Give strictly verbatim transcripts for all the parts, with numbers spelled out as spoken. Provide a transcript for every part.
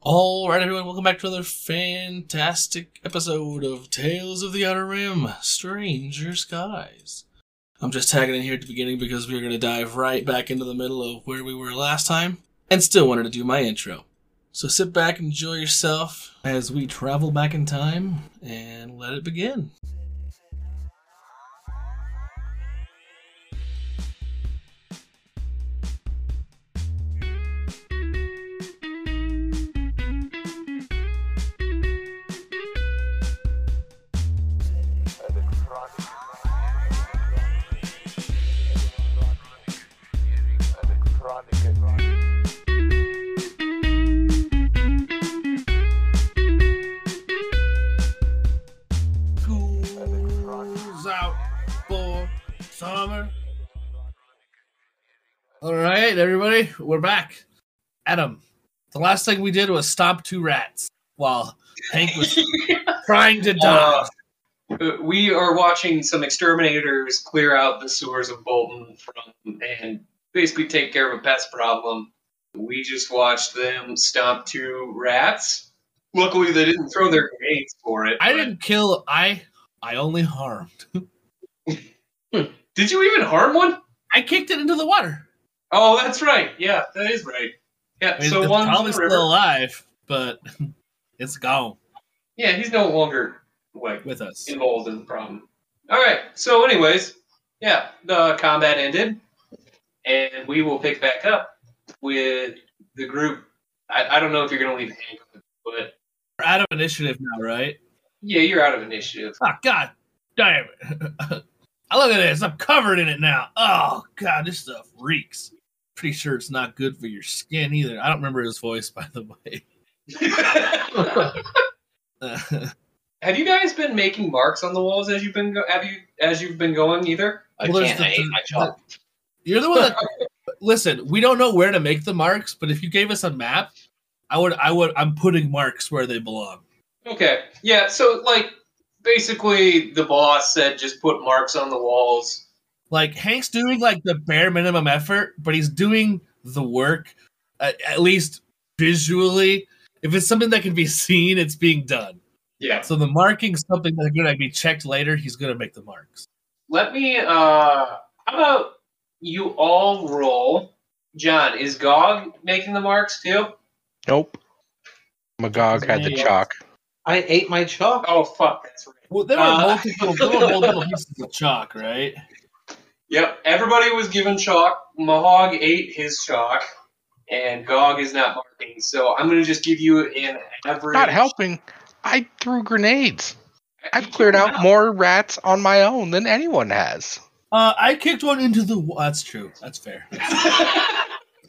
Alright everyone, welcome back to another fantastic episode of Tales of the Outer Rim, Stranger Skies. I'm just tagging in here at the beginning because we're going to dive right back into the middle of where we were last time, and still wanted to do my intro. So sit back and enjoy yourself as we travel back in time, and let it begin. Out for summer. All right, everybody, we're back. Adam, the last thing we did was stomp two rats while Hank was trying to dodge. Uh, we are watching some exterminators clear out the sewers of Bolton from and basically take care of a pest problem. We just watched them stomp two rats. Luckily, they didn't throw their grenades for it. I but... didn't kill. I I only harmed. Did you even harm one? I kicked it into the water. Oh, that's right. Yeah, that is right. Yeah, I mean, so it's one's probably in the river. still alive, but it's gone. Yeah, he's no longer like with us, involved in the problem. All right. So, anyways, yeah, the combat ended, and we will pick back up with the group. I, I don't know if you're going to leave Hank, but we're out of initiative now, right? Yeah, you're out of initiative. Oh, God damn it. Look at this. I'm covered in it now. Oh, God, this stuff reeks. Pretty sure it's not good for your skin either. I don't remember his voice, by the way. Have you guys been making marks on the walls as you've been go- have you as you've been going either? I well, can't. The, I ate my chalk. The, you're the one that... Listen, we don't know where to make the marks, but if you gave us a map, I would, I would, I'm putting marks where they belong. Okay. Yeah, so, like, basically, the boss said just put marks on the walls. Like, Hank's doing, like, the bare minimum effort, but he's doing the work, uh, at least visually. If it's something that can be seen, it's being done. Yeah. So the marking's something that's going to be checked later. He's going to make the marks. Let me, uh, how about you all roll? John, is Gog making the marks, too? Nope. Magog had the chalk. I ate my chalk. Oh, fuck, that's right. Well, there were uh, multiple, there were multiple pieces of chalk, right? Yep, everybody was given chalk. Mahog ate his chalk, and Gog is not marking. So I'm going to just give you an average. Not helping. I threw grenades. I've cleared out more rats on my own than anyone has. Uh, I kicked one into the wall. That's true. That's fair. I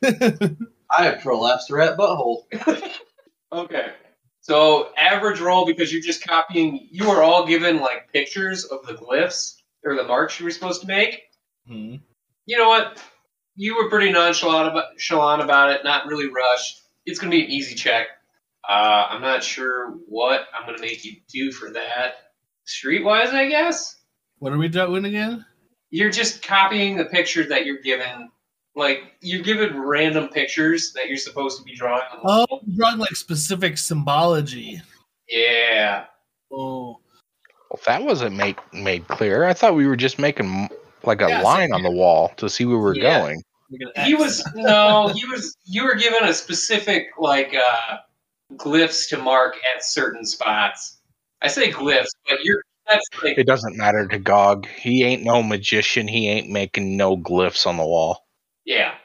have prolapsed the rat butthole. Okay. So, average roll, because you're just copying, you were all given, like, pictures of the glyphs, or the marks you were supposed to make. Mm-hmm. You know what? You were pretty nonchalant about, nonchalant about it, not really rushed. It's going to be an easy check. Uh, I'm not sure what I'm going to make you do for that. Streetwise, I guess? What are we doing again? You're just copying the picture that you're given. Like, you're given random pictures that you're supposed to be drawing on the Oh, wall. drawing like specific symbology. Yeah. Oh. Well, that wasn't made made clear. I thought we were just making like a yeah, line so, on the wall to see where we're yeah. going. He was no, he was. You were given a specific like uh, glyphs to mark at certain spots. I say glyphs, but you're. That's like. It doesn't matter to Gog. He ain't no magician. He ain't making no glyphs on the wall. Yeah.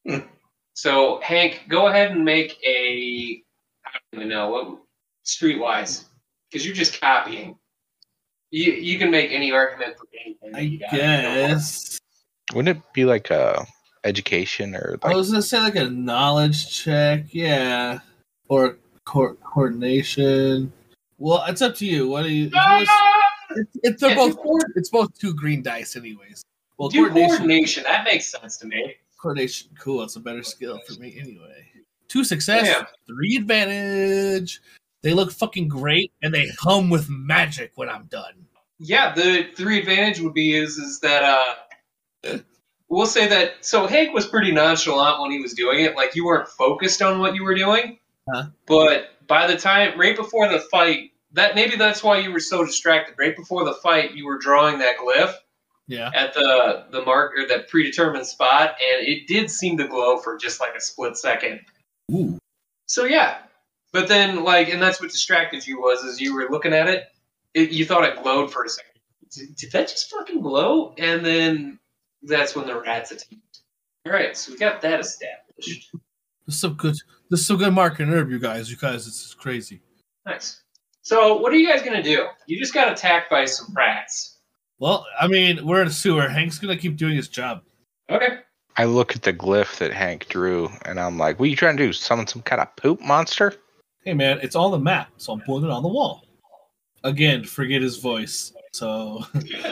So, Hank, go ahead and make a, I don't even know, what, streetwise, because you're just copying. You you can make any argument for anything. I you got. guess. Wouldn't it be like a education or like... I was going to say like a knowledge check, yeah. Or co- coordination. Well, it's up to you. What do you... Ah! It's, it's, they're Yeah, both, do it's both two green dice anyways. Well, do coordination. coordination. That makes sense to me. Coordination, cool. It's a better skill for me anyway. Two success, Yeah. three advantage. They look fucking great, and they hum with magic when I'm done. Yeah, the three advantage would be is is that uh, we'll say that. So Hank was pretty nonchalant when he was doing it. Like you weren't focused on what you were doing. Huh? But by the time, right before the fight, that maybe that's why you were so distracted. Right before the fight, you were drawing that glyph Yeah. at the the mark or that predetermined spot, and it did seem to glow for just like a split second. Ooh. So yeah, but then like, and that's what distracted you was, is you were looking at it, it you thought it glowed for a second. Did, did that just fucking glow? And then that's when the rats attacked. All right, so we got that established. This is some good. This is some good marketing herb, you guys. You guys, this is crazy. Nice. So what are you guys gonna do? You just got attacked by some rats. Well, I mean, we're in a sewer. Hank's gonna keep doing his job. Okay. I look at the glyph that Hank drew, and I'm like, what are you trying to do? Summon some kind of poop monster? Hey, man, it's on the map, so I'm putting it on the wall. Again, forget his voice. So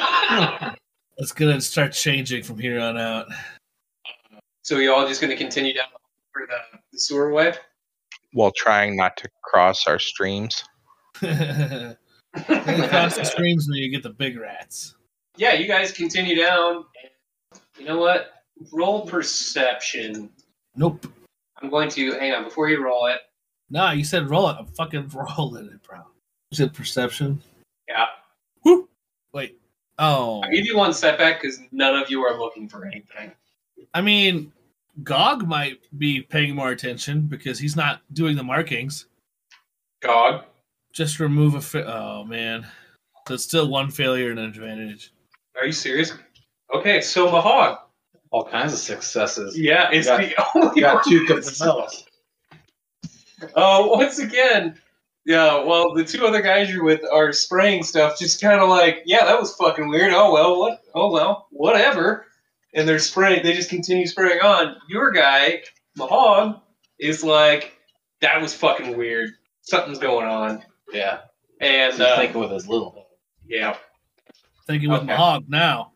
it's gonna start changing from here on out. So you all just gonna continue down for the, the sewer way? While trying not to cross our streams. Then across the streams when you get the big rats. Yeah, you guys continue down. And you know what? Roll perception. Nope. I'm going to hang on before you roll it. Nah, you said roll it. I'm fucking rolling it, bro. You said perception. Yeah. Woo. Wait. Oh. I'll give you one setback because none of you are looking for anything. I mean, Gog might be paying more attention because he's not doing the markings. Gog. Just remove a. Fa- oh man, so it's still one failure and an advantage. Are you serious? Okay, so Mahog. All kinds of successes. Yeah, it's Got- the only Got one two that's- compels. Uh, once again, yeah, well, the two other guys you're with are spraying stuff, just kind of like, yeah, that was fucking weird. Oh, well, what? Oh, well, whatever. And they're spraying, they just continue spraying on. Your guy, Mahog, is like, that was fucking weird. Something's going on. Yeah. And, He's uh, thinking with his little yeah. Thinking with Okay. Mahog now.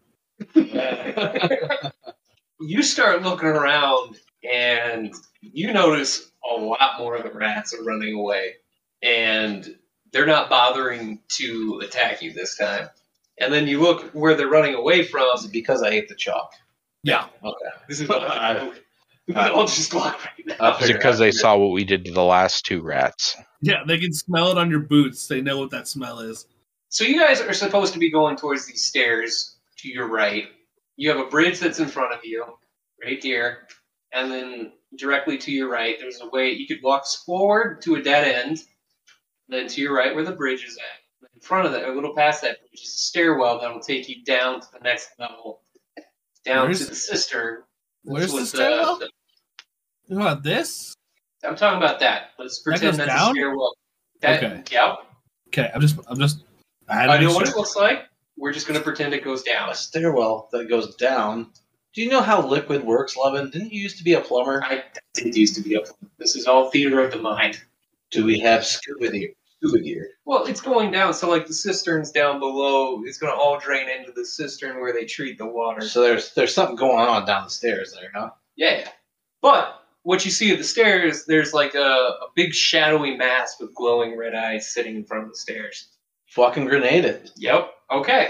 You start looking around, and you notice a lot more of the rats are running away. And they're not bothering to attack you this time. And then you look where they're running away from. Is it because I ate the chalk? Yeah. Okay. This is what I we can all just lock right now. I'll Is it figure because out. they saw what we did to the last two rats? Yeah, they can smell it on your boots. They know what that smell is. So you guys are supposed to be going towards these stairs to your right. You have a bridge that's in front of you, right here. And then directly to your right, there's a way you could walk forward to a dead end. Then to your right where the bridge is at. In front of that, a little past that bridge, is a stairwell that'll take you down to the next level. Down Where's- to the cistern. Where's That's the what stairwell? You know about this? I'm talking about that. Let's pretend goes that's down? a stairwell. That, Okay. Yep. Okay, I'm just, I'm just. I had to I know make what sure. it looks like. We're just going to pretend it goes down. A stairwell that goes down. Do you know how liquid works, Levin? Didn't you used to be a plumber? I did used to be up. This is all theater of the mind. Do we have scuba gear? Scuba gear. Well, it's going down, so like the cisterns down below, it's going to all drain into the cistern where they treat the water. So there's there's something going on down the stairs there, huh? Yeah, yeah. But what you see at the stairs, there's like a, a big shadowy mass with glowing red eyes sitting in front of the stairs. Fucking grenade it. Yep. Okay.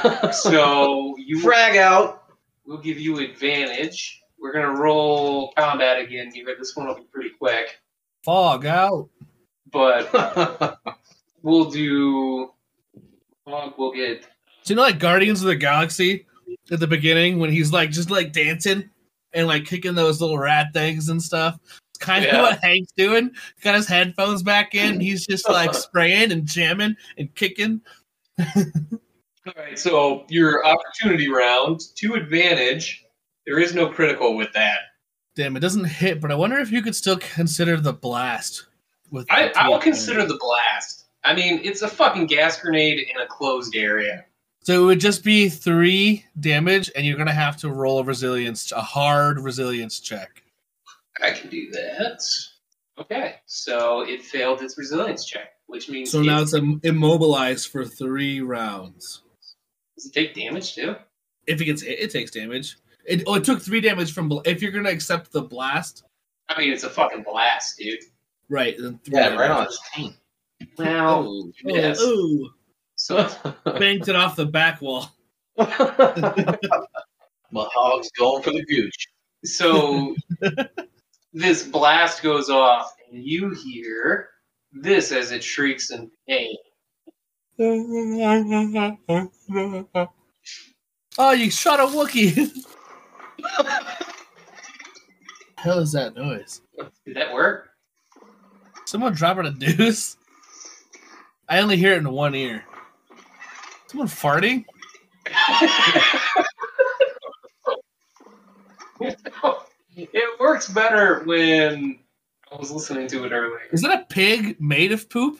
So you Frag out. we'll give you advantage. We're gonna roll combat again here. This one will be pretty quick, Fog out. but we'll do. We'll get. Do you know like Guardians of the Galaxy at the beginning when he's like just like dancing and like kicking those little rat things and stuff? It's kind of Yeah. what Hank's doing. Got his headphones back in. He's just like spraying and jamming and kicking. All right. So your opportunity round, to advantage. There is no critical with that. Damn, it doesn't hit, but I wonder if you could still consider the blast. With I, the I will two- consider the blast. I mean, it's a fucking gas grenade in a closed area. So it would just be three damage, and you're gonna have to roll a resilience, a hard resilience check. I can do that. Okay, so it failed its resilience check, which means So it, now it's im- immobilized for three rounds. does it take damage too? If it gets hit, it takes damage. It, oh, it took three damage from. bl- If you're gonna accept the blast, I mean, it's a fucking blast, dude. right? Then three Yeah, right damage. on his team. Well, Oh, yes. oh, So banked it off the back wall. Mahog's going for the gooch. so this blast goes off, and you hear this as it shrieks in pain. Oh, you shot a Wookiee! Hell is that noise? Did that work? Someone dropping a deuce? I only hear it in one ear. Someone farting? It works better when I was listening to it earlier. Is that a pig made of poop?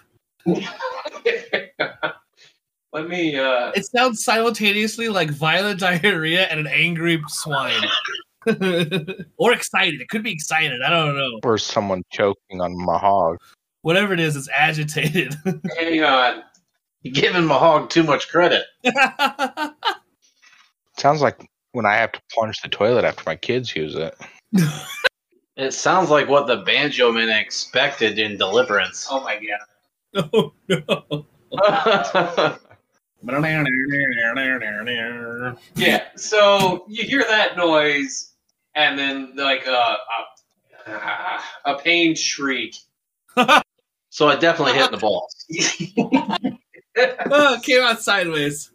Let me, uh... It sounds simultaneously like violent diarrhea and an angry swine. Or excited. It could be excited. I don't know. Or someone choking on Mahog. Whatever it is, it's agitated. Hang on. You're giving Mahog too much credit. Sounds like when I have to plunge the toilet after my kids use it. It sounds like what the Banjo Men expected in Deliverance. Oh my god. Oh no. Yeah, so you hear that noise, and then like a a, a pained shriek. So it definitely hit the balls. Oh, it came out sideways.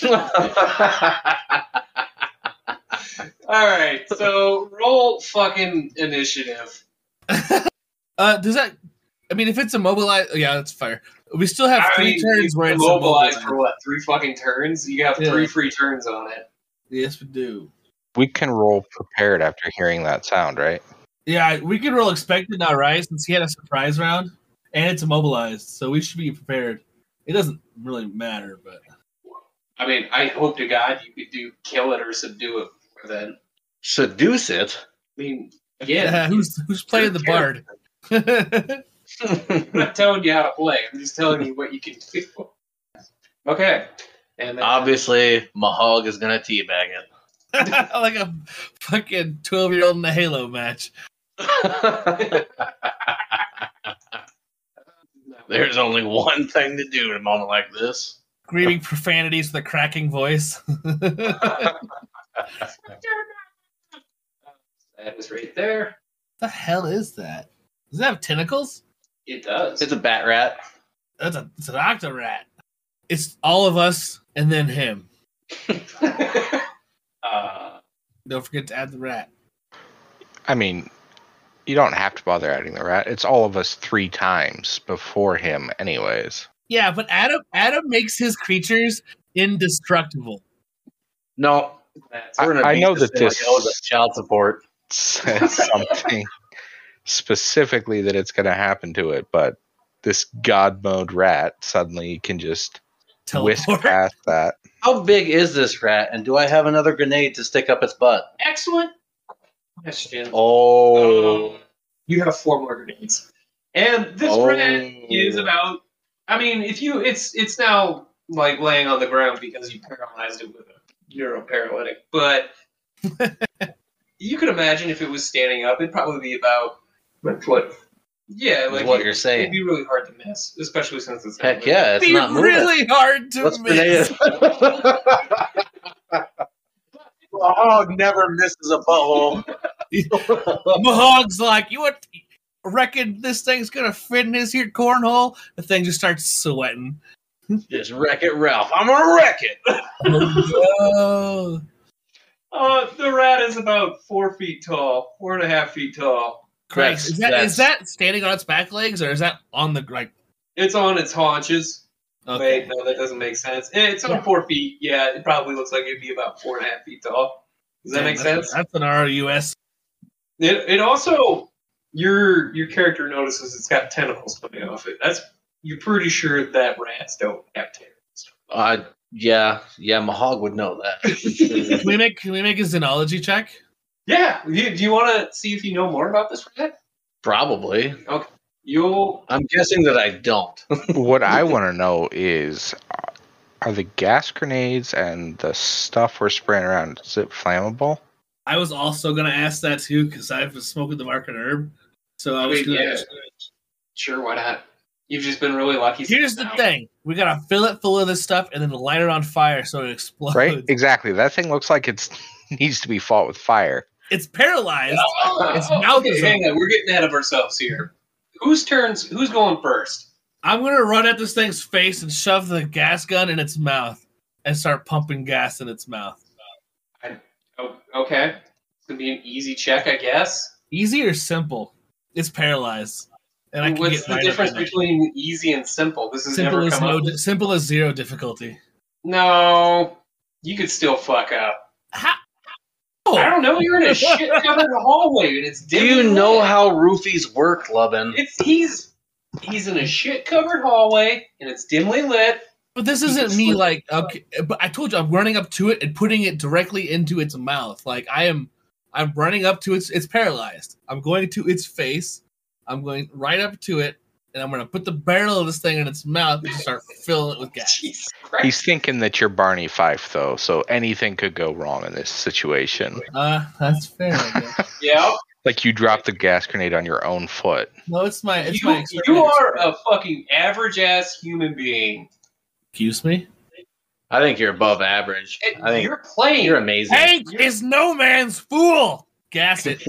All right, so roll fucking initiative. Uh, does that? I mean, if it's immobilized, yeah, that's fire. We still have I three mean, turns where it's immobilized immobilized. for what? Three fucking turns? You have Yeah. three free turns on it. Yes, we do. We can roll prepared after hearing that sound, right? Yeah, we can roll expected now, right? Since he had a surprise round, and it's immobilized, so we should be prepared. It doesn't really matter, but I mean, I hope to God you could do kill it or subdue it before then. Seduce it? I mean, yeah, again, who's who's playing the bard? I'm not telling you how to play. I'm just telling you what you can do. Okay. And then, Obviously, Mahog is going to teabag it. Like a fucking twelve-year-old in a Halo match. There's only one thing to do in a moment like this. Screaming profanities with a cracking voice. that is right there. The hell is that? Does it have tentacles? It does. It's a bat rat. That's a it's an octo rat. It's all of us and then him. uh, Don't forget to add the rat. I mean, you don't have to bother adding the rat. It's all of us three times before him, anyways. Yeah, but Adam Adam makes his creatures indestructible. No, that's, we're gonna I beat know this that thing this- like hell with child support. Says something specifically that it's going to happen to it, but this god mode rat suddenly can just whisk Teleport. past that. How big is this rat, and do I have another grenade to stick up its butt? excellent question. Oh. Um, you have four more grenades. And this Oh. rat is about I mean, if you it's it's now like laying on the ground because you paralyzed it with a neuroparalytic. But you could imagine if it was standing up, it'd probably be about what foot. Yeah, Is like what it- you're saying. It'd be really hard to miss, especially since it's Heck yeah, it's Be not moving. really hard to What's miss. grenade? Mahog never misses a butthole. Mahog's like, you what? Reckon this thing's gonna fit in his here cornhole? The thing just starts sweating. Just wreck it, Ralph. I'm gonna wreck it. Oh, Uh, the rat is about four feet tall, four and a half feet tall. Christ! Is that That's- is that standing on its back legs or is that on the like? It's on its haunches. Okay. Wait, no, that doesn't make sense. Eh, It's on four feet. Yeah, it probably looks like it'd be about four and a half feet tall. Does that Damn, make that's- sense? That's an R U S. It, it also your your character notices it's got tentacles coming off it. That's you're pretty sure that rats don't have tentacles. Uh, yeah, yeah, Mahog would know that. Can we make can we make a xenology check? Yeah. You, do you want to see if you know more about this rat? Probably. You'll. I'm guessing that I don't. What I want to know is, uh, are the gas grenades and the stuff we're spraying around, is it flammable? I was also gonna ask that too because I've been smoking the market herb. So I I was mean, gonna. yeah. Sure, why not? You've just been really lucky. Here's the now. thing: we gotta fill it full of this stuff and then light it on fire so it explodes. Right? Exactly. That thing looks like it needs to be fought with fire. It's paralyzed. Uh, Its mouth okay, is hang open. on. We're getting ahead of ourselves here. whose turns? Who's going first? I'm gonna run at this thing's face and shove the gas gun in its mouth and start pumping gas in its mouth. I, oh, okay. It's gonna be an easy check, I guess. Easy or simple? It's paralyzed, and I can What's get the right difference up in it. between easy and simple? This has Simple never is come no, up. di- simple is zero difficulty. No, you could still fuck up. How? I don't know. You're in a shit-covered hallway, and it's Do dimly you know lit. how roofies work, Lubin? It's he's he's in a shit-covered hallway, and it's dimly lit. But this You isn't can me slip- like okay. But I told you I'm running up to it and putting it directly into its mouth. Like I am, I'm running up to its. It's paralyzed. I'm going to its face. I'm going right up to it, and I'm going to put the barrel of this thing in its mouth and just start filling it with gas. Jesus Christ. He's thinking that you're Barney Fife, though, so anything could go wrong in this situation. Uh, that's fair. I guess. Yeah. Like you dropped the gas grenade on your own foot. No, it's my. It's You, my. you are a fucking average-ass human being. Excuse me. I think you're above average. And I think you're playing. you're amazing. Hank is no man's fool. Gas it.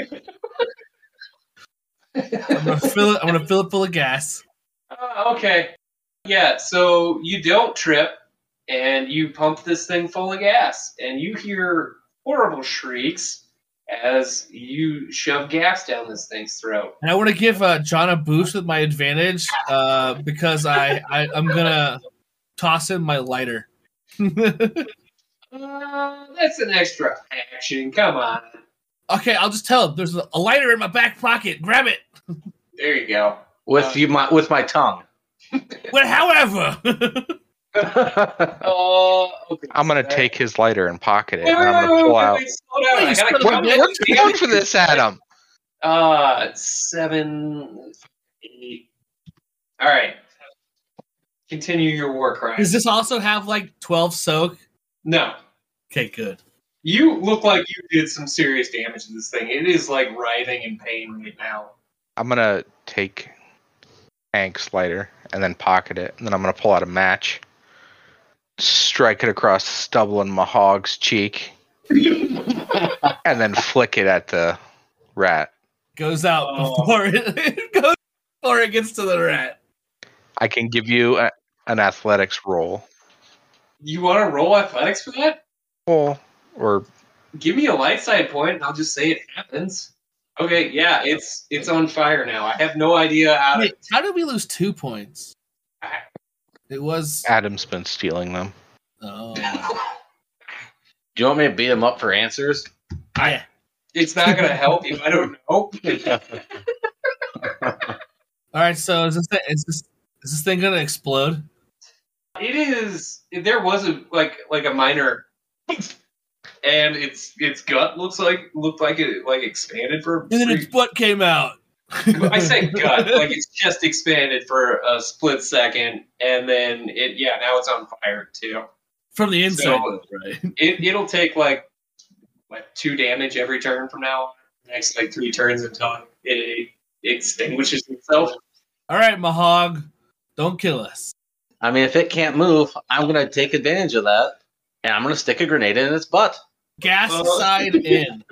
I'm gonna fill it. I'm gonna fill it full of gas. Uh, okay. Yeah, so you don't trip, and you pump this thing full of gas, and you hear horrible shrieks as you shove gas down this thing's throat. And I want to give uh, John a boost with my advantage uh, because I, I I'm gonna toss him my lighter. Uh, that's an extra action. Come on. Okay, I'll just tell him there's a lighter in my back pocket. Grab it. There you go. with Uh, you, my with my tongue. But however, Oh, okay. I'm gonna so- take his lighter and pocket it, Wait, and wait, I'm wait, gonna wait, pull wait, out. wait, slow down. I Wait, gotta slow count down. it. What's the count for this, Adam? Uh, seven, eight. All right. Continue your war crime. does this also have like twelve soak? No. Okay, good. You look like you did some serious damage to this thing. It is like writhing in pain right now. I'm gonna take Hank's lighter and then pocket it, and then I'm gonna pull out a match, strike it across the stubble in Mahog's cheek, and then flick it at the rat. Goes out Oh. before it, it goes before it gets to the rat. I can give you a, an athletics roll, You want to roll athletics for that? well, or Give me a light side point, and I'll just say it happens. Okay, yeah, it's it's on fire now. I have no idea how to. Wait, how did we lose two points? It was. Adam's been stealing them. Oh. Do you want me to beat him up for answers? Yeah. It's not going to help you. I don't know. All right. So is this thing, is this is this thing gonna explode? It is. There was a like like a minor, and its its gut looks like looked like it like expanded for. And then its butt came out. I say gut, like it's just expanded for a split second, and then it yeah now it's on fire too. From the inside, So- right? It it'll take like like two damage every turn from now on. Next like three turns until it, it extinguishes itself. All right, Mahog, don't kill us. I mean, if it can't move, I'm gonna take advantage of that, and I'm gonna stick a grenade in its butt. Gas Uh, side in.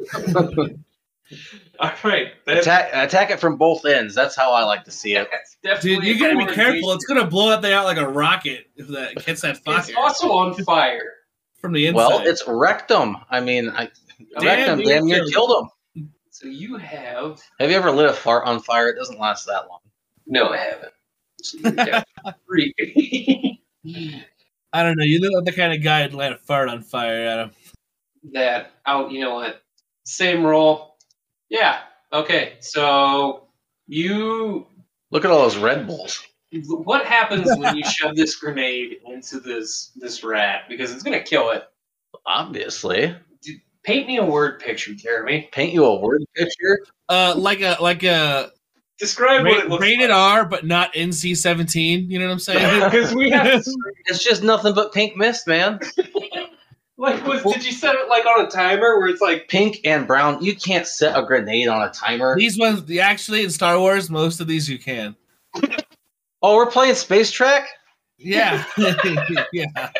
All right, that's, Attack, attack it from both ends. That's how I like to see it. that's definitely. Dude, you gotta be a careful. It's gonna blow that thing out like a rocket if that gets that fire It's also on fire. from the inside. Well, it's rectum. I mean, I, Damn, rectum dude, damn near killed killed him. So you have Have you ever lit a fart on fire? It doesn't last that long. no, I haven't. So you have three. I don't know. You look like the kind of guy who'd light a fart on fire, Adam. that out. You know what? Same roll. Yeah. Okay. So you. Look at all those Red Bulls. What happens when you shove this grenade into this this rat? Because it's gonna kill it. Obviously. Paint me a word picture, Jeremy. Paint you a word picture. Uh, like a like a Describe what it ra- looks rated like. R, but not N C seventeen. You know what I'm saying? Because we have to, It's just nothing but pink mist, man. like, was, did you set it like on a timer where it's like Pink and brown. You can't set a grenade on a timer. These ones, the actually in Star Wars, most of these you can. Oh, we're playing Space Track? Yeah, yeah.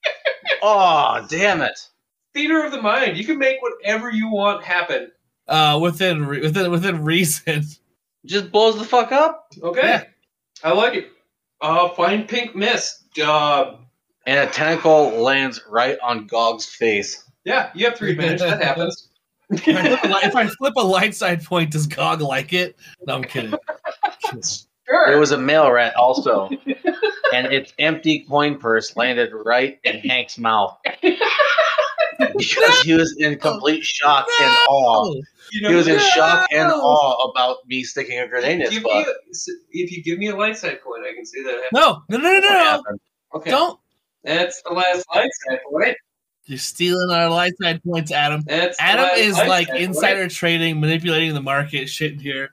Oh, damn it. theater of the mind? You can make whatever you want happen. Uh, within re- within within reason. Just blows the fuck up. Okay. Yeah. I like it. Uh, fine pink mist. Uh, And a tentacle lands right on Gog's face. yeah, you have three advantage. That happens. If I, flip a, li- if I flip a light side point, does Gog like it? No, I'm kidding. Sure. It was a male rat also. And its empty coin purse landed right in Hank's mouth. Because he was in complete shock and awe. Oh, You know, He was in yeah. shock and awe about me sticking a grenade in his Give me butt. a, if you give me a light side point, I can see that happen. no, no, no, no, What no. happened? Okay. Don't. That's the last light side point. You're stealing our light side points, Adam. That's the Adam last is light like side insider point. trading, manipulating the market shit here.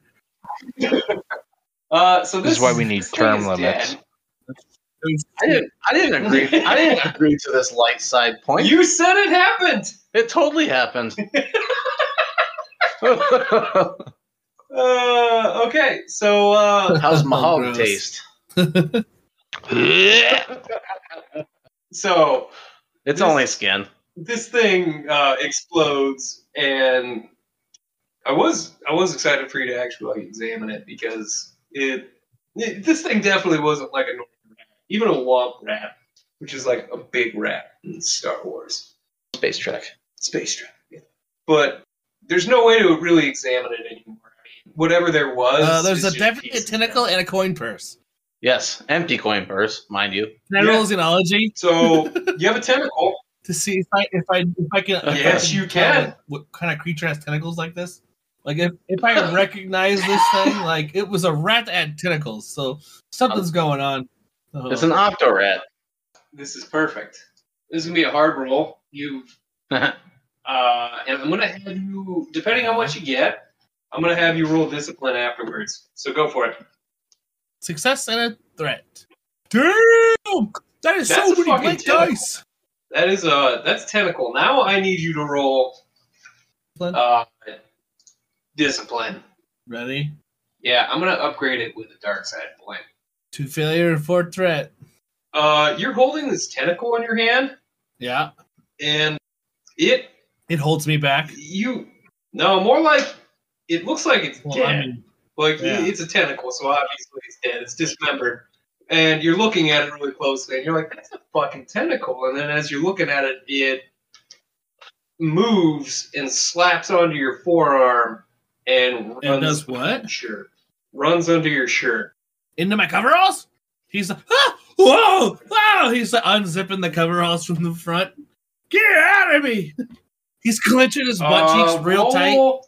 Uh, so this, This is why we need this thing term is limits. dead. I didn't. I didn't agree. I didn't agree to this light side point. You said it happened. It totally happened. Uh, okay, so uh, How's Mahog Gross. taste? so It's This- only skin. this thing uh, explodes, and I was I was excited for you to actually like, examine it because it, it this thing definitely wasn't like a normal rat, even a womp rat, which is like a big rat in Star Wars. Space Trek. Space Trek. Yeah. But there's no way to really examine it anymore. I mean, whatever there was. Uh, there's is a just definitely a pieces tentacle now. and a coin purse. Yes, empty coin purse, mind you. Can I Yeah. roll xenology So you have a tentacle. to see if I if I if I can? if Yes, I can you tell can. What kind of creature has tentacles like this? Like if, if I recognize this thing, like it was a rat that had tentacles, so something's going on. Uh, It's an octorat. This is perfect. This is gonna be a hard roll. You uh, and I'm gonna have you, depending on what you get, I'm gonna have you roll discipline afterwards. So go for it. success and a threat. Damn, that is That's so a many fucking blank tentacle. dice. That is uh that's tentacle. Now I need you to roll uh discipline. Ready? Yeah, I'm gonna upgrade it with a dark side point. Two failure and four threat. Uh, you're holding this tentacle in your hand, Yeah, and it it holds me back. you no more like it looks like it's Well, dead. I mean, Like Yeah. it's a tentacle, so obviously it's dead. It's dismembered, and you're looking at it really closely, and you're like, "That's a fucking tentacle." And then as you're looking at it, it moves and slaps onto your forearm and runs. and does what? Shirt runs under your shirt. Into my coveralls? He's like, ah, whoa, wow! He's like unzipping the coveralls from the front. Get out of me! He's clenching his butt Uh, cheeks real tight. roll-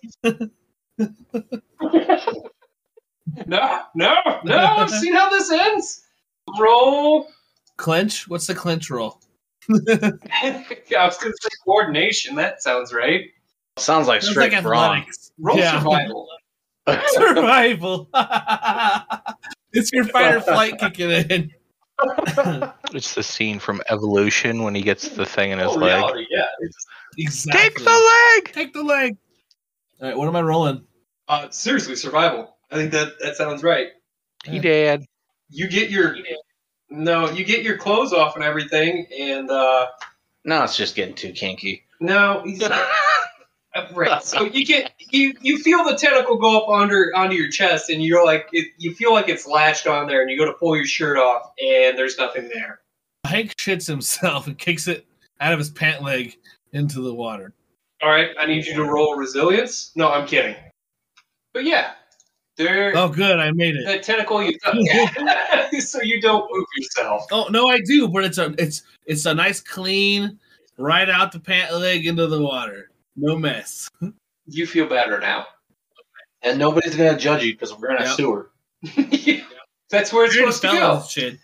no, no, no! I've seen how this ends. Roll. Clench? What's the clench roll? I was gonna say coordination. That sounds right. Sounds like Sounds straight like brawn. athletics. Roll Yeah. survival. Survival. It's your fight or flight kicking in. It's the scene from Evolution when he gets the thing in his Oh, leg. reality, yeah. It's, Exactly. Take the leg! Take the leg. All right, what am I rolling? uh, seriously, survival. I think that that sounds right. He did. You get your no, you get your clothes off and everything, and uh, Now it's just getting too kinky. no, he's right. So you get you you feel the tentacle go up under onto your chest, and you're like it, you feel like it's lashed on there, and you go to pull your shirt off, and there's nothing there. Hank shits himself and kicks it out of his pant leg into the water. All right, I need you to roll resilience. No, I'm kidding. But yeah, there. Oh, good, I made it. That tentacle you so you don't move yourself. Oh no, I do, but it's a it's it's a nice clean right out the pant leg into the water. No mess. You feel better now. And nobody's gonna judge you because we're in a Yep. sewer. That's where it's You're supposed to gonna go. spell this shit.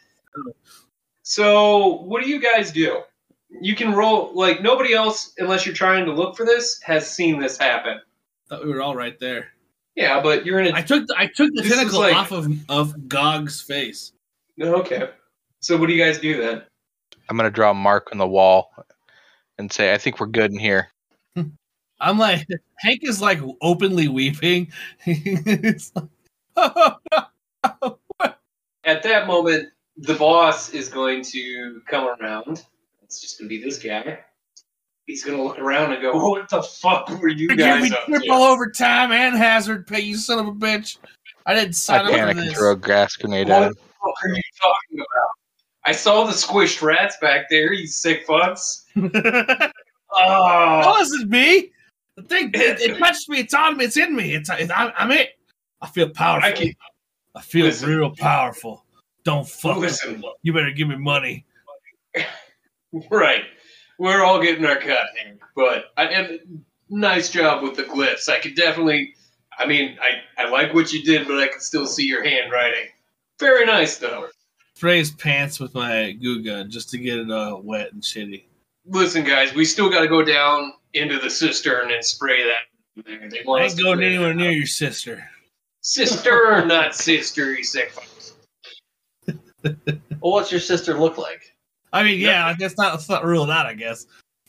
So what do you guys do? You can roll like nobody else, unless you're trying to look for this, has seen this happen. Thought we were all right there. Yeah, but you're in I a took the, I took the This is tentacle like- off of of Gog's face. okay. So what do you guys do then? I'm going to draw a mark on the wall and say, I think we're good in here. I'm like Hank is like openly weeping. He's like, oh, no. At that moment, the boss is going to come around. It's just going to be this guy. He's going to look around and go, "What the fuck were you Give guys me up triple to?" overtime and hazard pay, you son of a bitch. I didn't I sign up for panic and this. throw a gas grenade What at him. the fuck are you talking about? I saw the squished rats back there, you sick fucks. That Oh, wasn't me. The thing, it, it touched me. It's on me. It's in me. It's, it's I'm, I'm it. I feel powerful. I can I feel Listen. real powerful. Don't fuck with listen. me. You better give me money. Right. We're all getting our cut, Hank. But I, and nice job with the glyphs. I could definitely. I mean, I, I like what you did, but I can still see your handwriting. Very nice, though. Spray his pants with my goo gun just to get it uh, wet and shitty. Listen, guys, we still got to go down into the cistern and spray that there. They want I us ain't to going clear anywhere that near out. your sister. Cistern, not sister, you sick fucks. Well, what's your sister look like? I mean, yeah, I guess not. Let's not rule it out. I guess.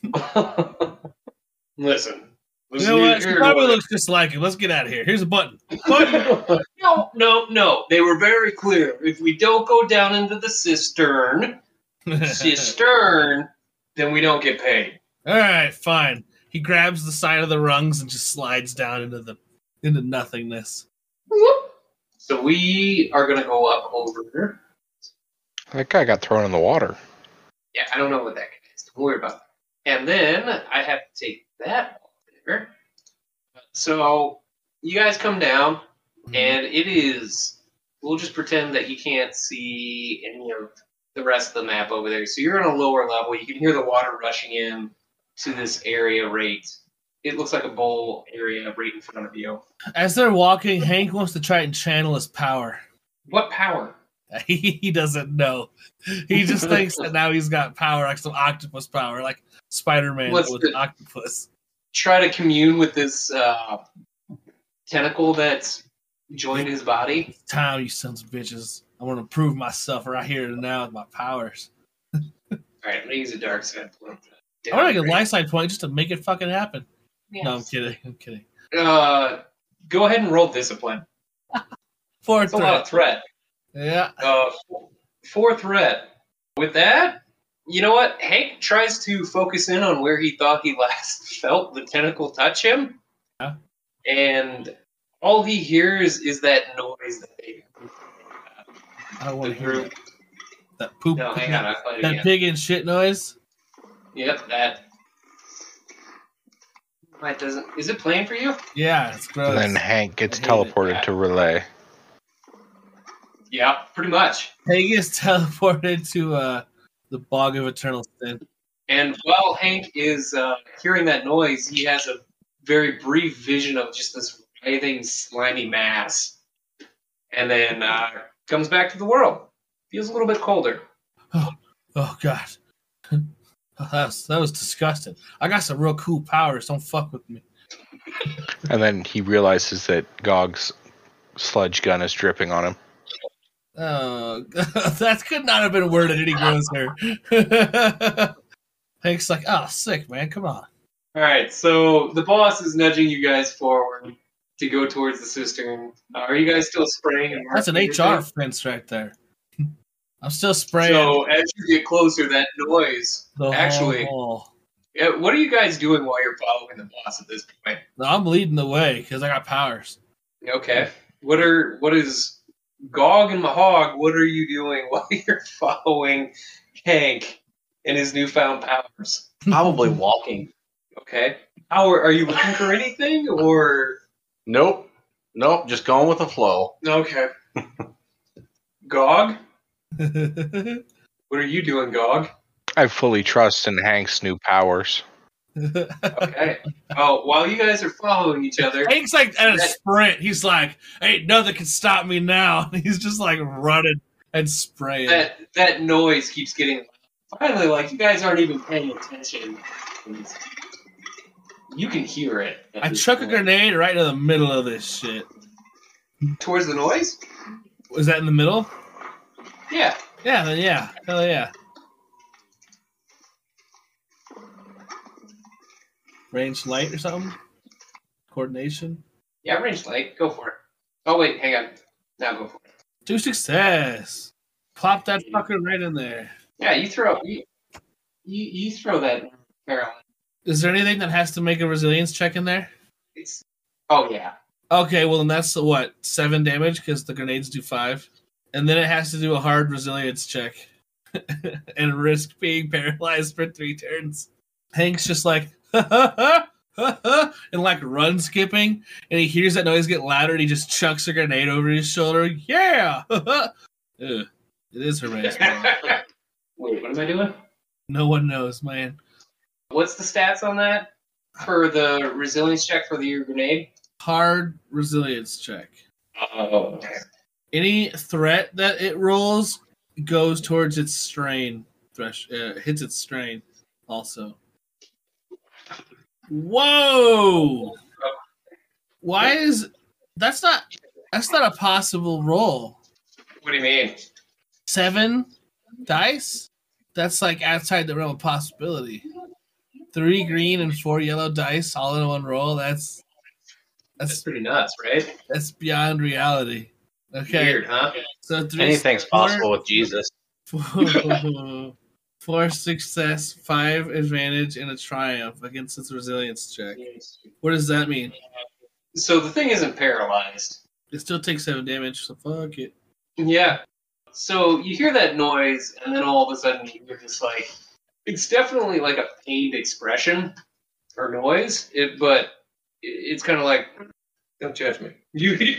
Listen. You Listen, know what? here- She here probably to looks just like him. Let's get out of here. Here's a button. what- no, no, no. They were very clear. If we don't go down into the cistern, cistern, then we don't get paid. All right, fine. He grabs the side of the rungs and just slides down into the into nothingness. So we are gonna go up over. That guy got thrown in the water. Yeah, I don't know what that guy is. Don't worry about that. And then I have to take that off there. So you guys come down, and it is. We'll just pretend that you can't see any of the rest of the map over there. So you're on a lower level. You can hear the water rushing in to this area right. It looks like a bowl area right in front of you. As they're walking, Hank wants to try and channel his power. What power? He, he doesn't know. He just thinks that now he's got power, like some octopus power, like Spider-Man What's with the- an octopus. Try to commune with this uh, tentacle that's joined his body. It's time, you sons of bitches. I want to prove myself right here and now with my powers. All right, I'm gonna use a dark side point. I want to make a light side point just to make it fucking happen. No, I'm Yes. kidding. I'm kidding. Uh, go ahead and roll discipline. Fourth That's a lot of threat. threat. Yeah. Uh, four threat. With that, you know what? Hank tries to focus in on where he thought he last felt the tentacle touch him. Yeah. And all he hears is that noise that they I don't want the to hear group. that, that poop. No, hang on, I'll play it that again. pig and shit noise. Yep, that. Why doesn't? Is it playing for you? Yeah, it's gross. And then Hank gets I hate it. teleported to Relay. Yeah, pretty much. Hank gets teleported to uh, the bog of eternal sin. And while Hank is uh, hearing that noise, he has a very brief vision of just this writhing, slimy mass. And then uh, comes back to the world. Feels a little bit colder. Oh god, oh, that was that was disgusting. I got some real cool powers. Don't fuck with me. And then he realizes that Gog's sludge gun is dripping on him. Oh, that could not have been worded any grosser. Hank's like, oh, sick, man. Come on. All right, so the boss is nudging you guys forward to go towards the cistern. Uh, are you guys still spraying? And That's an marking H R everything? fence right there. I'm still spraying. So as you get closer, that noise. the actually- whole- Yeah, what are you guys doing while you're following the boss at this point? No, I'm leading the way because I got powers. Okay. What are what is Gog and Mahog? What are you doing while you're following Hank and his newfound powers? Probably walking. Okay. How are, are you looking for anything or Nope. Nope. Just going with the flow. okay? Gog, That's what are you doing, Gog? I fully trust in Hank's new powers. Okay. Well, while you guys are following each other, Hank's like at a sprint. He's like, ain't nothing can stop me now. He's just like running and spraying. that that noise keeps getting loud. Finally, like you guys aren't even paying attention. You can hear it. at I this chuck a point. grenade right in the middle of this shit. towards the noise. Was that in the middle? Yeah. Yeah, then yeah. Hell yeah. Range light or something? Coordination? Yeah, range light. Go for it. Oh wait, hang on. Now go for it. Do success. Plop that fucker right in there. Yeah, you throw you you, you throw that barrel. Is there anything that has to make a resilience check in there? It's oh yeah. Okay, well then that's what seven damage because the grenades do five, and then it has to do a hard resilience check and risk being paralyzed for three turns. Hank's just like ha ha ha ha ha, and like run skipping, and he hears that noise get louder, and he just chucks a grenade over his shoulder. Yeah, Ugh, it is Herman's fault. Wait, what am I doing? No one knows, man. What's the stats on that for the resilience check for the your grenade? Hard resilience check. Oh, okay. Any threat that it rolls goes towards its strain. Thresh uh, hits its strain. Also. Whoa! Why is that's not that's not a possible roll? What do you mean? Seven dice? That's like outside the realm of possibility. Three green and four yellow dice all in one roll. That's That's that's pretty nuts, right? that's beyond reality. Okay. Weird, huh? So three Anything's four- possible with Jesus. Four, four success, five advantage, and a triumph against its resilience check. What does that mean? So the thing isn't paralyzed. It still takes seven damage, so fuck it. Yeah. So you hear that noise, and then all of a sudden you're just like, it's definitely like a pained expression or noise. It, but it's kind of like, don't judge me. You,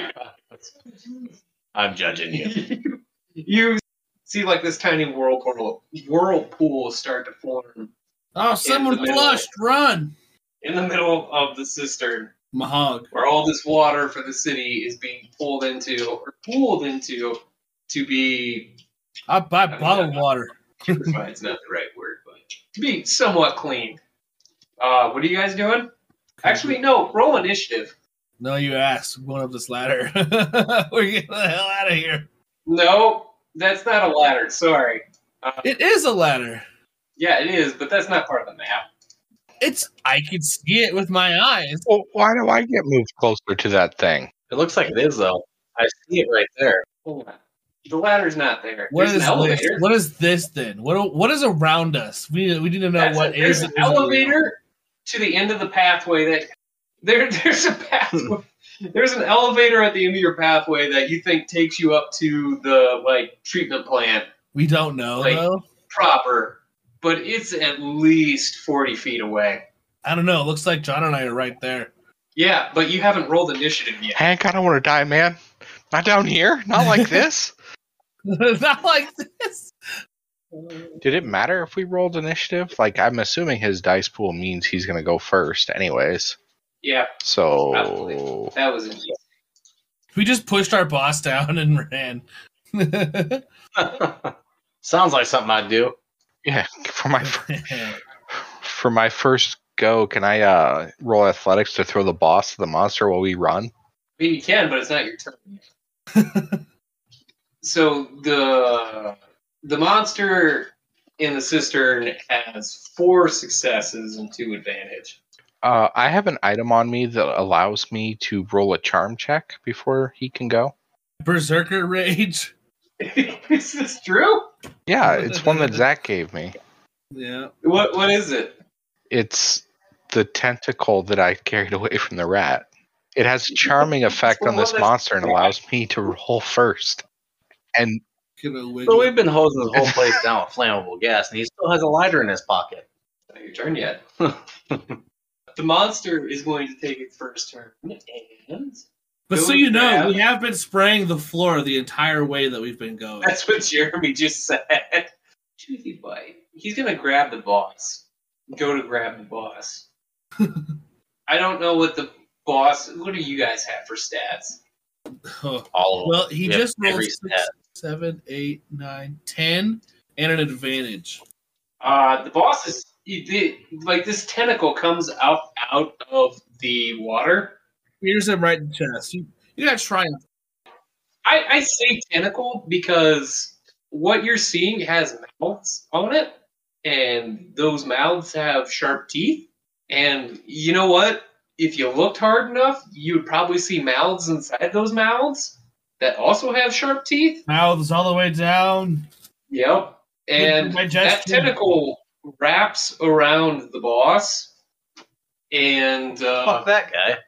I'm judging you. you see like this tiny whirlpool, whirlpool start to form Oh, someone middle. flushed! Run! in the middle of the cistern, Mahog. where all this water for the city is being pulled into or pooled into to be I buy bottled water. purified. It's not the right word, but to be somewhat clean. Uh, what are you guys doing? Actually, no. Roll initiative. No, you asked. We're going up this ladder. We're getting the hell out of here. No, that's not a ladder. Sorry. Uh, It is a ladder. yeah, it is, but that's not part of the map. It's. I can see it with my eyes. Well, why do I get moved closer to that thing? It looks like it is, though. I see it right there. Hold on. The ladder's not there. What There's is an this? elevator. What is this then? What What is around us? We we need to know That's what a- there's is. an elevator to the end of the pathway that there there's a pathway. There's an elevator at the end of your pathway that you think takes you up to the like treatment plant We don't know Like- though. proper, but it's at least forty feet away. I don't know. It looks like John and I are right there. Yeah, but you haven't rolled initiative yet. Hank, I don't want to die, man. Not down here. Not like this. Not like this. Did it matter if we rolled initiative? Like, I'm assuming his dice pool means he's going to go first, anyways. Yeah, So, Probably. that was it. We just pushed our boss down and ran. Sounds like something I'd do. yeah, for my for my first go, can I uh, roll athletics to throw the boss to the monster while we run? I mean, you can, but it's not your turn. So the the monster in the cistern has four successes and two advantage. Uh, I have an item on me that allows me to roll a charm check before he can go. Berserker rage. Is this true? Yeah, it's one that Zach gave me. Yeah. What what is it? It's the tentacle that I carried away from the rat. It has a charming effect on this monster and allows me to roll first. And Gonna So wiggle. we've been hosing this whole place down with flammable gas, and he still has a lighter in his pocket. It's not your turn yet. The monster is going to take its first turn. And But so Go you know, grab- we have been spraying the floor the entire way that we've been going. that's what Jeremy just said. Toothy bite. He's gonna grab the boss. Go to grab the boss. I don't know what the boss. What do you guys have for stats? Oh. All of them. Well, he We have just rolled every six, stat. seven, eight, nine, ten, and an advantage. Uh, the boss is he- the, like this tentacle comes out out of the water. Here's him right in the chest. You, you got triumph. I, I say tentacle because what you're seeing has mouths on it, and those mouths have sharp teeth. And you know what? If you looked hard enough, you would probably see mouths inside those mouths that also have sharp teeth. Mouths all the way down. Yep. And My that gesture. tentacle wraps around the boss, and uh, Fuck that guy.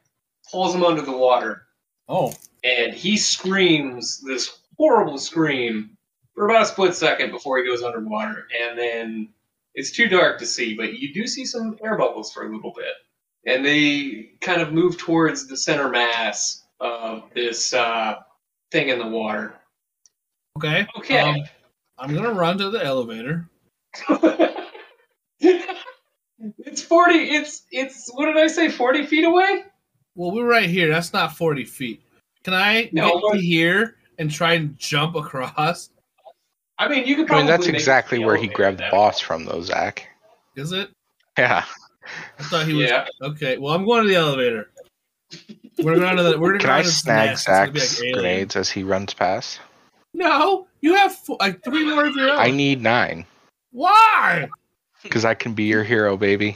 pulls him under the water. Oh. And he screams this horrible scream for about a split second before he goes underwater. And then it's too dark to see, but you do see some air bubbles for a little bit. And they kind of move towards the center mass of this uh, thing in the water. Okay. Okay. Um, I'm going to run to the elevator. It's forty, it's, it's, what did I say, forty feet away? Well, we're right here. That's not forty feet. Can I No, get but- to here and try and jump across? I mean, you could I probably mean, that's make exactly the where he elevator grabbed the that boss from, though, Zach. Is it? Yeah. I thought he was. Yeah. Okay, well, I'm going to the elevator. We're going to the. We're Can going I to snag It's gonna be Zach's like Alien. grenades as he runs past? No, you have four, like three more of your own. I need nine. Why? Because I can be your hero, baby.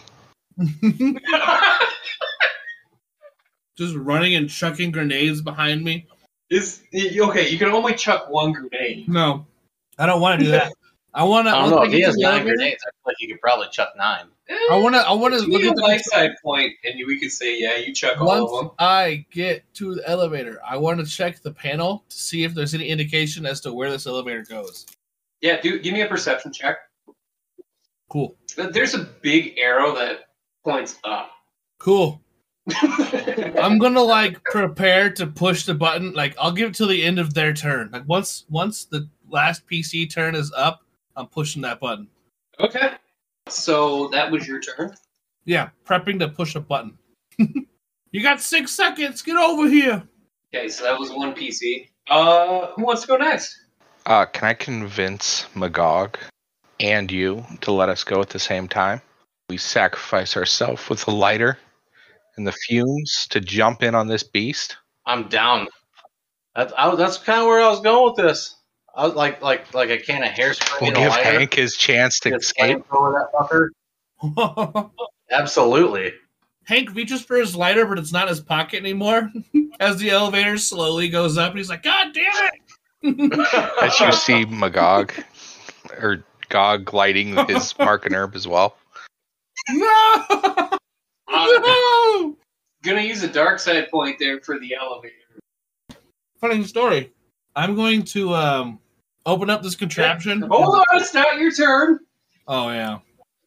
Just running and chucking grenades behind me. Is okay, you can only chuck one grenade. No, I don't want to do that. I want to. I don't know. If he has nine grenades, I feel like you could probably chuck nine. I want to. I want to Give look me a at the light side point, and we could say, yeah, you chuck all of Once them. I get to the elevator, I want to check the panel to see if there's any indication as to where this elevator goes. Yeah, do give me a perception check. Cool. But there's a big arrow that points up. Cool. I'm gonna like prepare to push the button. Like I'll give it till the end of their turn. Like once once the last P C turn is up, I'm pushing that button. Okay. So that was your turn. Yeah, prepping to push a button. You got six seconds. Get over here. Okay, so that was one P C. Uh, who wants to go next? Uh, can I convince Magog and you to let us go at the same time? We sacrifice ourselves with a lighter and the fumes to jump in on this beast. I'm down. That's I, was- that's kind of where I was going with this. I was like like like a can of hairspray. We'll and a give lighter. Hank his chance to Just escape. flamethrower that fucker. Absolutely. Hank reaches for his lighter, but it's not in his pocket anymore. As the elevator slowly goes up, he's like, "God damn it!" As you see Magog or Gog lighting his mark and herb as well. No! No! Gonna use a dark side point there for the elevator. Funny story. I'm going to um, open up this contraption. Hold on, it's not your turn. Oh yeah.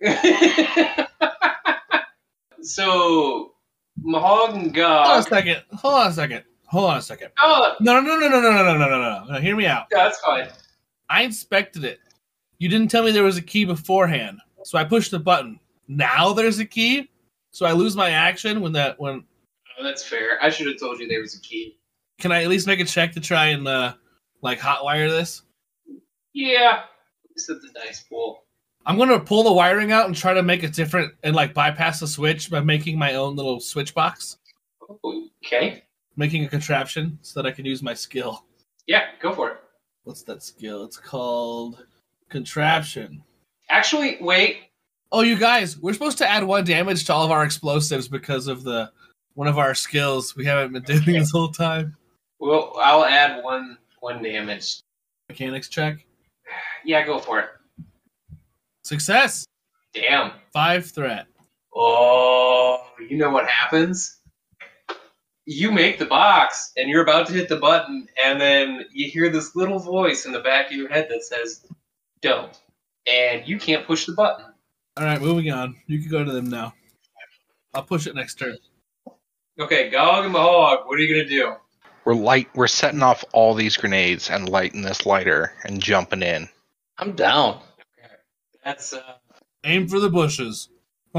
So, Mahog and Hold on a God. second. Hold on a second. Hold on a second. Oh, No, no, no, no, no, no, no, no, no, no, no. Hear me out. that's fine. I inspected it. You didn't tell me there was a key beforehand, so I pushed the button. Now there's a key, so I lose my action when that when. Oh, that's fair. I should have told you there was a key. Can I at least make a check to try and uh, like hotwire this? Yeah. This is the dice pool. I'm gonna pull the wiring out and try to make a different and like bypass the switch by making my own little switch box, Okay. making a contraption so that I can use my skill. Yeah, go for it. What's that skill? It's called contraption. Actually, wait. Oh, you guys, we're supposed to add one damage to all of our explosives because of the one of our skills we haven't been doing this whole time. Well, I'll add one one damage. Mechanics check. Yeah, go for it. Success. Damn. Five threat. Oh, you know what happens? You make the box, and you're about to hit the button, and then you hear this little voice in the back of your head that says, "Don't," and you can't push the button. All right, moving on. You can go to them now. I'll push it next turn. Okay, Gog and Mahog, what are you gonna do? We're light. We're setting off all these grenades and lighting this lighter and jumping in. I'm down. That's uh, Aim for the bushes.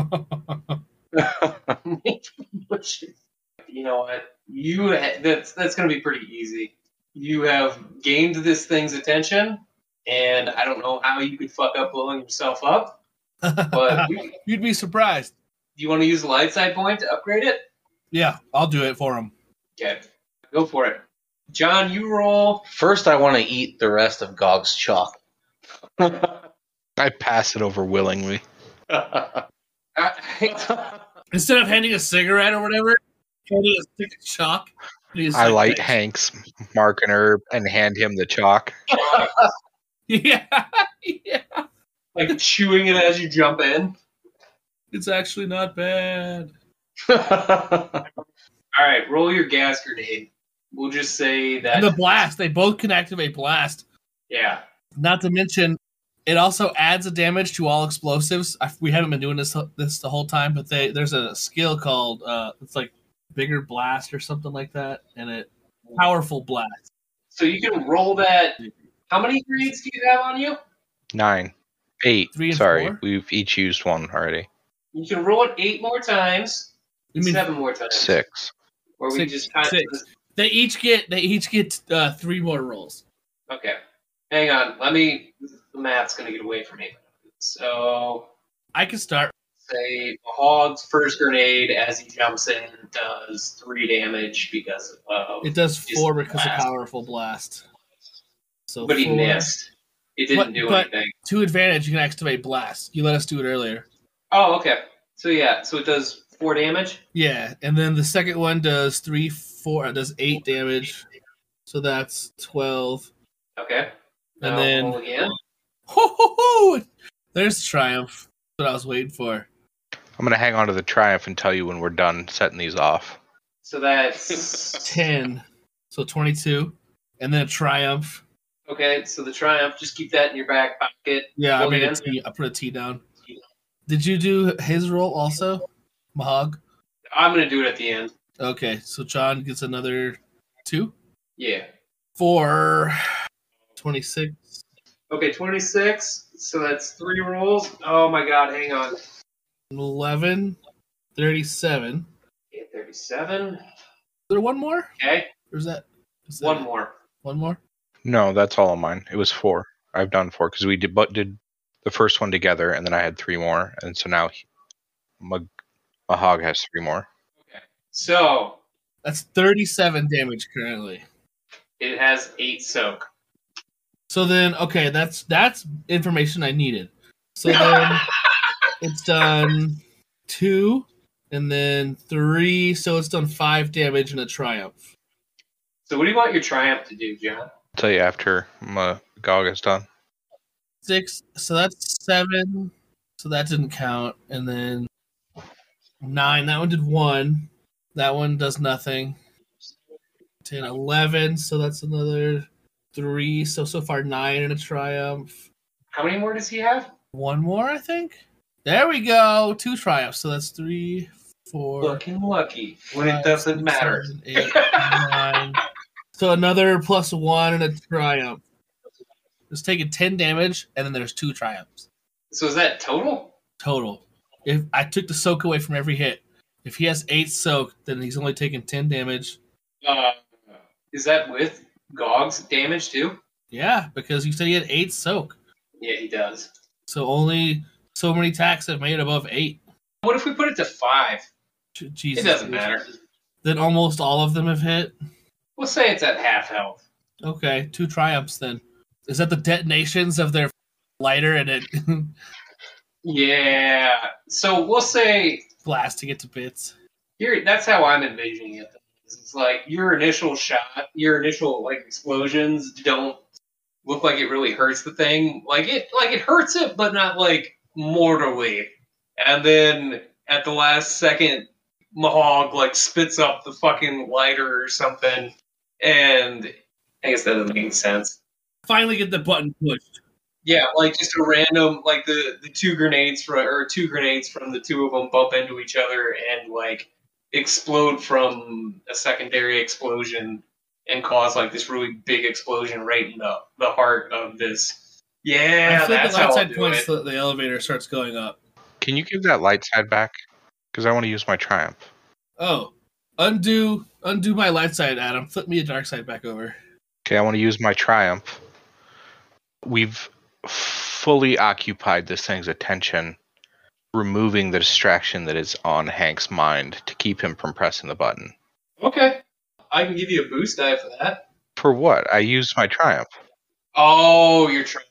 you know what? You ha- that's that's gonna be pretty easy. You have gained this thing's attention, and I don't know how you could fuck up blowing yourself up, but we, You'd be surprised. do you want to use the light side point to upgrade it? Yeah, I'll do it for him. Okay, go for it. John, you roll. First, I want to eat the rest of Gog's chalk. I pass it over willingly. Uh, Instead of handing a cigarette or whatever, handing a stick of chalk. he's I like, light "Thanks." Hank's mark and herb and hand him the chalk. Yeah, yeah. like chewing it as you jump in. It's actually not bad. All right, roll your gas grenade. We'll just say that. And the blast. They both can activate blast. Yeah. Not to mention, it also adds a damage to all explosives. I, we haven't been doing this this the whole time, but they there's a skill called uh, it's like bigger blast or something like that, and it powerful blast. So you can roll that. How many grenades do you have on you? Nine. Eight. Three and Sorry, four? we've each used one already. You can roll it eight more times. You mean seven more times. Six. Or we six? just kind Six. of. They each get they each get uh, three more rolls. Okay. Hang on. Let me. The math's gonna get away from me. So I can start. say Hog's first grenade as he jumps in does three damage because of. It does his four because of blast. powerful blast. So But he four. missed. It didn't But- do but- anything. To advantage, you can activate blast. You let us do it earlier. Oh, okay. So yeah, so it does four damage. Yeah, and then the second one does three, four. It does eight damage. So that's twelve. Okay. And Now then- roll again. Ho ho ho! There's triumph. That's what I was waiting for. I'm gonna hang on to the triumph and tell you when we're done setting these off. So that's Ten. So twenty-two, and then a triumph. okay. So the triumph, just keep that in your back pocket. Yeah, I Roll made a again. T. I put a T down. Did you do his roll also, Mahog? I'm gonna do it at the end. Okay, so John gets another two. Yeah. Four. Twenty-six. Okay, twenty-six. So that's three rolls. Oh my god, hang on. eleven. thirty-seven. Okay, thirty-seven. Is there one more? Okay, Or is that, is that one it? more. One more? No, that's all of mine. It was four. I've done four because we did but did the first one together, and then I had three more, and so now he, Mag, Mahog has three more. So That's thirty-seven damage currently. it has eight soak. So then, okay, that's that's information I needed. So then it's done two, and then three, so it's done five damage and a triumph. So what do you want your triumph to do, John? I'll tell you after Magog is done. Six, so that's seven, so that didn't count. And then nine, that one did one. That one does nothing. ten, eleven, so that's another three. So, so far nine and a triumph. How many more does he have? One more, I think. There we go. Two triumphs. So that's three, four. Fucking lucky when it five, doesn't six, matter. seven, eight, nine. So another plus one and a triumph. It's taking ten damage, and then there's two triumphs So is that total? total. If I took the soak away from every hit, if he has eight soak, then he's only taking ten damage. Uh, is that with Gog's damage too? Yeah, because you said he had eight soak. Yeah, he does. So only so many attacks have made above eight. What if we put it to five? J- Jesus. It doesn't matter. Then almost all of them have hit. We'll say it's at half health. Okay, two triumphs then. Is that the detonations of their lighter and it Yeah. So we'll say blasting it to bits? here. That's how I'm envisioning it. It's like your initial shot, your initial like explosions don't look like it really hurts the thing. Like it, like it hurts it, but not like mortally. And then at the last second, Mahog like spits up the fucking lighter or something, and I guess that doesn't make sense. Finally get the button pushed. Yeah, like just a random, like the, the two grenades from, or two grenades from the two of them bump into each other and like explode from a secondary explosion and cause like this really big explosion right in the, the heart of this. Yeah, I feel like that's the how light I'll side do points, it. the, the elevator starts going up. Can you give that light side back? Because I want to use my triumph. Oh, undo, undo my light side, Adam. Flip me a dark side back over. Okay, I want to use my triumph. We've fully occupied this thing's attention, removing the distraction that is on Hank's mind to keep him from pressing the button. Okay, I can give you a boost die for that. For what? I used my triumph. Oh, you're trying.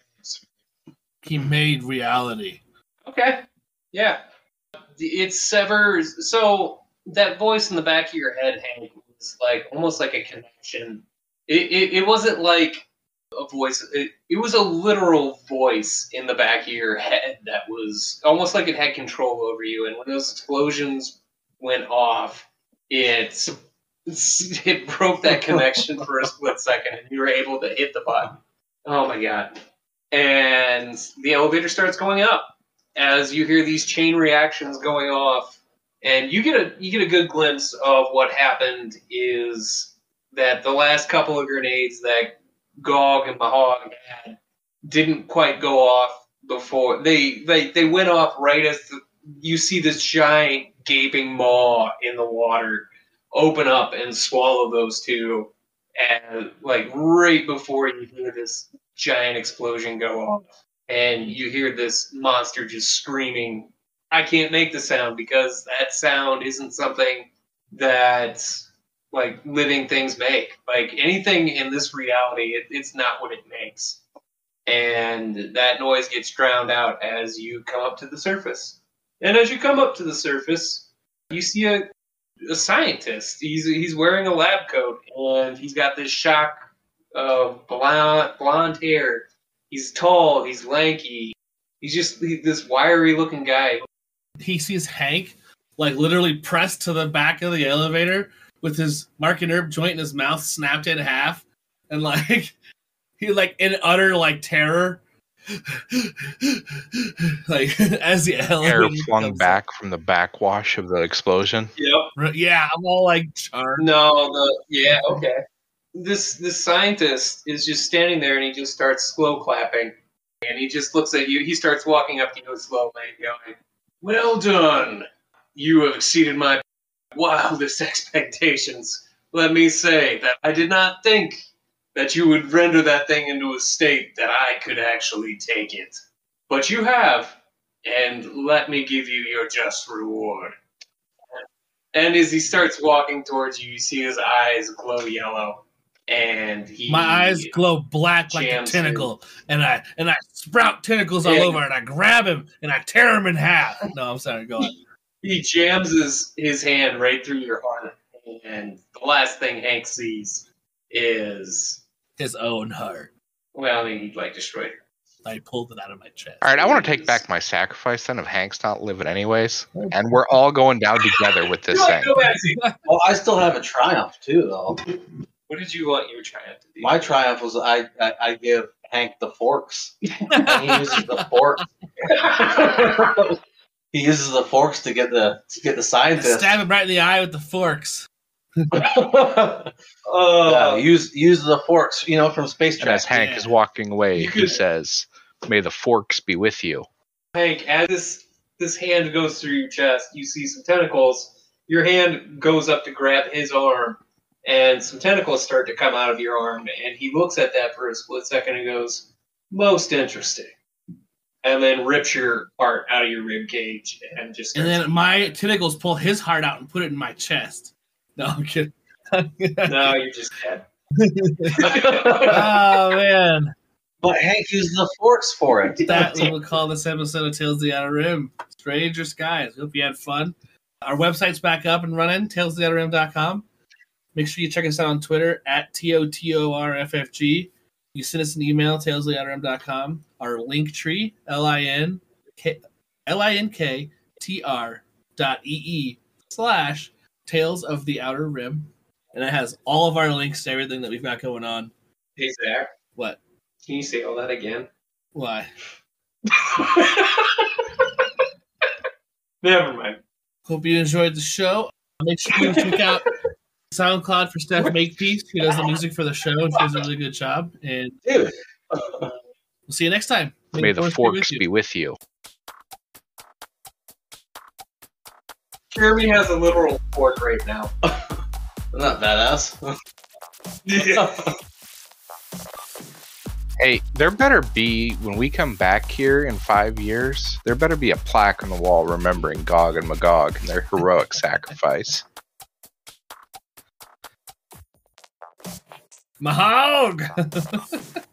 He made reality. Okay, yeah. It severs. So that voice in the back of your head, Hank, was like almost like a connection. It it, it wasn't like a voice. It, it was a literal voice in the back of your head that was almost like it had control over you. And when those explosions went off, it it broke that connection for a split second, and you were able to hit the button. Oh my god. And the elevator starts going up as you hear these chain reactions going off, and you get a you get a good glimpse of what happened is that the last couple of grenades that Gog and Mahog had didn't quite go off before they they, they went off right as the, you see this giant gaping maw in the water open up and swallow those two, and like right before you hear this giant explosion go off, and you hear this monster just screaming. I can't make the sound because that sound isn't something that like living things make. Like anything in this reality, it, it's not what it makes. And that noise gets drowned out as you come up to the surface. And as you come up to the surface, you see a, a scientist. He's he's wearing a lab coat, and he's got this shock of blonde, blonde hair. He's tall, he's lanky. He's just he, this wiry-looking guy. He sees Hank, like, literally pressed to the back of the elevator with his Mark and Herb joint in his mouth snapped in half. And, like, he, like, in utter, like, terror. Like, as the elevator Hair flung comes back from the backwash of the explosion. Yep. up. Yeah, I'm all, like, charred. No, the yeah, okay. This this scientist is just standing there, and he just starts slow clapping. And he just looks at you. He starts walking up to you slowly and going, "Well done. You have exceeded my wildest expectations. Let me say that I did not think that you would render that thing into a state that I could actually take it. But you have, and let me give you your just reward." And as he starts walking towards you, you see his eyes glow yellow. And he My eyes glow black like a jams tentacle, and I and I sprout tentacles all Yeah. over, and I grab him and I tear him in half. No, I'm sorry, go on. He jams his, his hand right through your heart, and the last thing Hank sees is, His own heart. well, I mean, he like destroyed it. I pulled it out of my chest. All right, I want to take back my sacrifice then of Hank's not living anyways, and we're all going down together with this thing. Go back to- Well, I still have a triumph too, though. What did you want your triumph to be? My triumph was I I, I give Hank the forks. And he uses the forks. He uses the forks to get the to get the scientist. Stab him right in the eye with the forks. yeah, Oh, use use the forks, you know, from Space And as Track. Hank Yeah. is walking away, You he could- says, "May the forks be with you." Hank, as this, this hand goes through your chest, you see some tentacles. Your hand goes up to grab his arm, and some tentacles start to come out of your arm, and he looks at that for a split second and goes, "Most interesting." And then rips your heart out of your rib cage and just And starts then my tentacles pull his heart out and put it in my chest. No, I'm kidding. No, you're just dead. Oh, man. But Hank used the forks for it. That's what we'll call this episode of Tales of the Outer Rim. Stranger Skies. Hope you had fun. Our website's back up and running, tales of the outer rim dot com. Make sure you check us out on Twitter at T O T O R F F G. You send us an email, tales of the outer rim dot com. Our link tree, L I N K T R dot E E slash Tales of the Outer Rim. And it has all of our links to everything that we've got going on. Hey, Zach, What? can you say all that again? Why? Never mind. Hope you enjoyed the show. Make sure you check out SoundCloud for Steph Makepeace, who does the music for the show, and she does a really good job. And Dude. we'll see you next time. May the forks you. be with you. Jeremy has a literal fork right now. Isn't that badass? Hey, there better be, when we come back here in five years, there better be a plaque on the wall remembering Gog and Magog and their heroic sacrifice. Mahog!